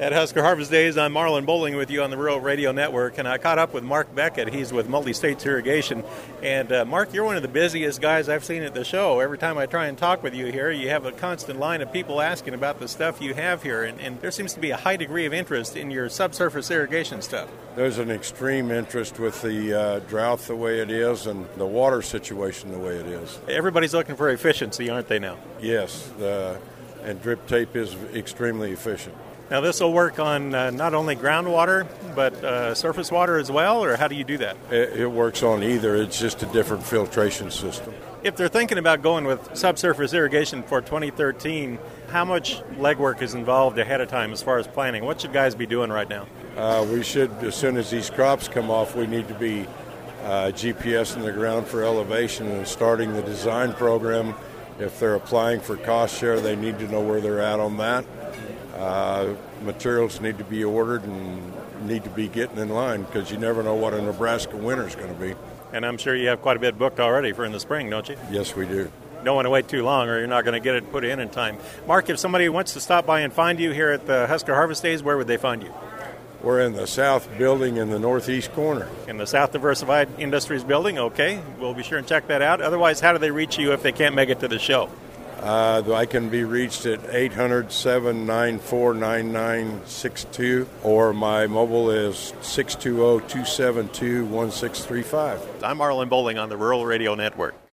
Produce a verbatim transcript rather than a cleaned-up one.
At Husker Harvest Days, I'm Marlon Bowling with you on the Rural Radio Network, and I caught up with Mark Beckett. He's with Multi-States Irrigation. And uh, Mark, you're one of the busiest guys I've seen at the show. Every time I try and talk with you here, you have a constant line of people asking about the stuff you have here, and, and there seems to be a high degree of interest in your subsurface irrigation stuff. There's an extreme interest with the uh, drought the way it is and the water situation the way it is. Everybody's looking for efficiency, aren't they now? Yes, the, and drip tape is extremely efficient. Now, this will work on uh, not only groundwater, but uh, surface water as well, or how do you do that? It, it works on either. It's just a different filtration system. If they're thinking about going with subsurface irrigation for twenty thirteen, how much legwork is involved ahead of time as far as planning? What should guys be doing right now? Uh, we should, as soon as these crops come off, we need to be uh, G P S in the ground for elevation and starting the design program. If they're applying for cost share, they need to know where they're at on that. Uh, materials need to be ordered and need to be getting in line because you never know what a Nebraska winter is going to be. And I'm sure you have quite a bit booked already for in the spring, don't you? Yes, we do. Don't want to wait too long or you're not going to get it put in in time. Mark, if somebody wants to stop by and find you here at the Husker Harvest Days, where would they find you? We're in the south building in the northeast corner. In the South Diversified Industries building, okay. We'll be sure and check that out. Otherwise, how do they reach you if they can't make it to the show? Uh, I can be reached at eight hundred, seven nine four, nine nine six two, or my mobile is six two zero, two seven two, one six three five. I'm Marlon Bowling on the Rural Radio Network.